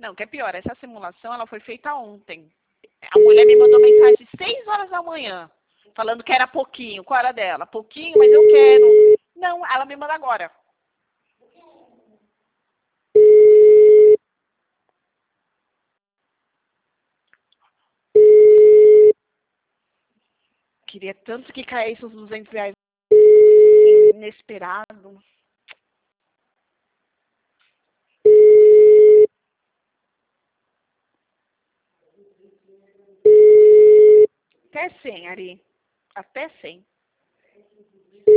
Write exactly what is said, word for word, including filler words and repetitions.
Não, que é pior, essa simulação ela foi feita ontem. A mulher me mandou mensagem às seis horas da manhã, falando que era pouquinho. Qual era dela? Pouquinho, mas eu quero. Não, ela me manda agora. Queria tanto que caísse os duzentos reais inesperado. Até cem, Ari. Até cem.